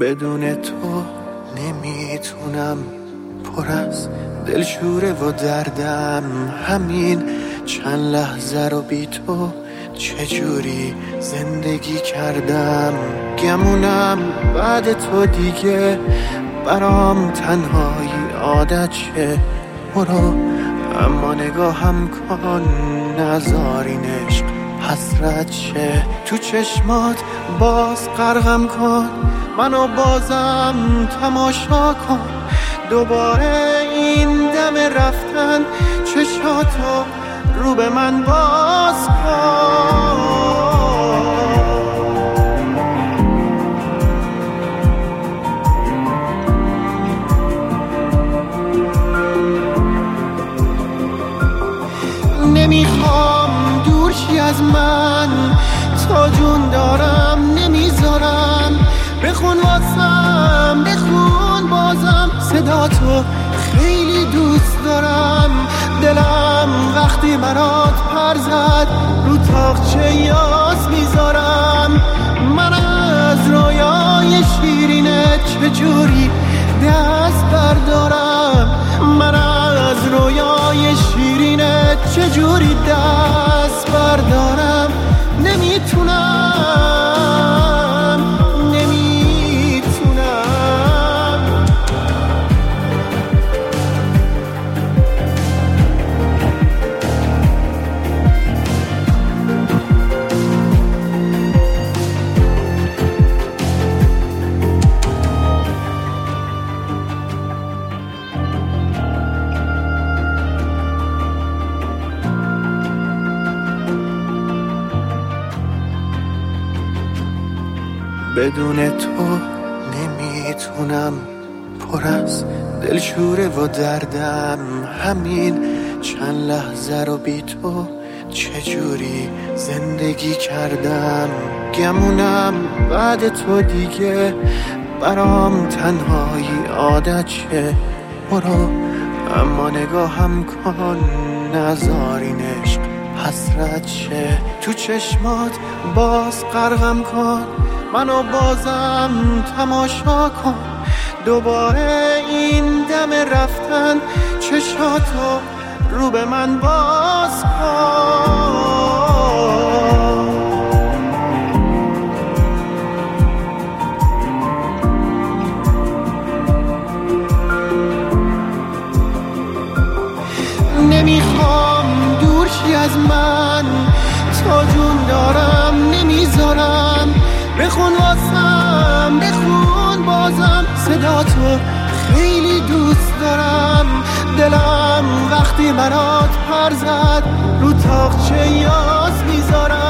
بدون تو نمیتونم، پر از دلشوره و دردم. همین چند لحظه رو بی تو چجوری زندگی کردم. گمونم بعد تو دیگه برام تنهایی عادت شه. برو اما نگاهم کن، نذار این عشق حسرت شه. تو چشمات باز غرقم کن، منو بازم تماشا کن. دوباره این دم رفتن، چشاتو رو به من باز کن. نمیخوام دورشی از من، تا جون دارم نمیذارم. بخون واسم، بخون بازم، صدا تو خیلی دوست دارم. دلم وقتی برات پر زد، رو تاقچه یاس میذارم. من از رویای شیرینت چجوری دست بردارم. من از رویای شیرینت چجوری دست بردارم. نمیتونم، نمیتونم. بدون تو نمیتونم، پر از دلشوره و دردم. همین چند لحظه رو بی تو چجوری زندگی کردم. گمونم بعد تو دیگه برام تنهایی عادت شه. برو اما نگاهم کن، نذار این عشق حسرت شه. تو چشمات باز غرقم کن، منو بازم تماشا کن. دوباره این دم رفتن، چشاتو رو به من باز کن. نمیخوام دورشی از من، تا جون دارم نمیذارم. بخون واسم، بخون بازم، صدا تو خیلی دوست دارم. دلم وقتی برات پر زد، رو تاقچه یاس میذارم.